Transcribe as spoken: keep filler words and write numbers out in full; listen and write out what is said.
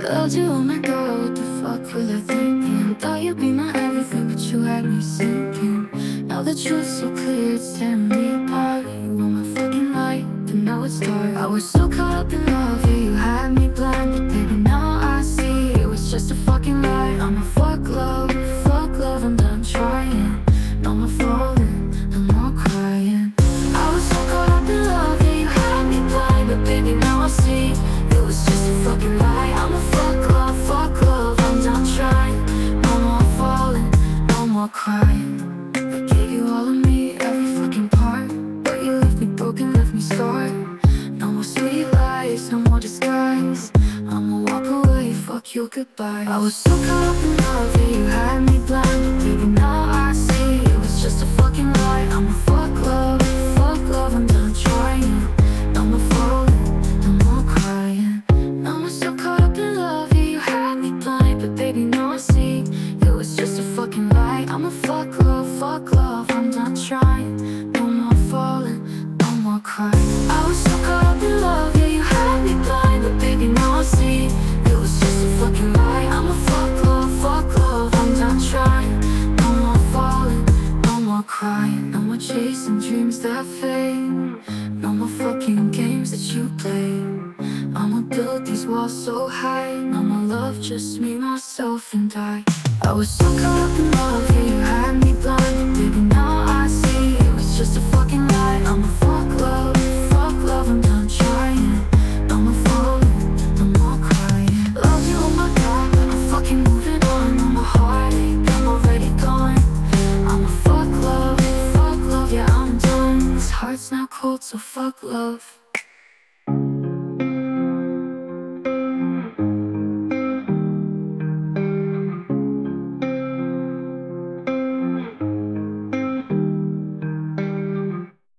Loved you, oh my god, what the fuck was I thinking? Thought you'd be my everything, but you had me sinking. Now the truth's so clear, it's tearing me apart. You were my fucking light, but now it's dark. I was so caught up in love, yeah, you had me blind. But baby, now I see it was just a fucking lie. I'm a fuck love, fuck love, I'm done trying. No more falling, no more crying. I was so caught up in love, yeah, you had me blind. But baby, now I see it was just a fucking lie. I'm a fuck love, fuck love, I'm done trying. No more falling, no more crying. I gave you all of me, every fucking part, but you left me broken, left me scarred. No more sweet lies, no more disguise. I'ma walk away, fuck you, goodbye. I was so caught up in love, yeah, you had me blind. But baby, now I see it was just a fucking lie. I'm a fuck love, fuck love, I'm done trying. No more falling, no more crying. Now I'm so caught up in love, yeah, you had me blind. But baby, now I see it was just a fucking lie. I'm a fuck love, fuck love, I'm done trying. No more falling, no more crying. I was so caught up in love, yeah, you had me blind. But baby, now I see it was just a fucking lie. I'm a fuck love, fuck love, I'm done trying. No more falling, no more crying. No more chasing dreams that fade. No more fucking games that you play. I'ma build these walls so high. No more love, just me, myself, and I. I was so caught up in love, yeah, you had me blind. Baby, now I see it was just a fucking lie. I'm a fuck love, fuck love, I'm done trying. No more falling, no more crying. Love you, oh my god, I'm fucking moving on. No more heartache, I'm already gone. I'm a fuck love, fuck love, yeah, I'm done. This heart's now cold, so fuck love.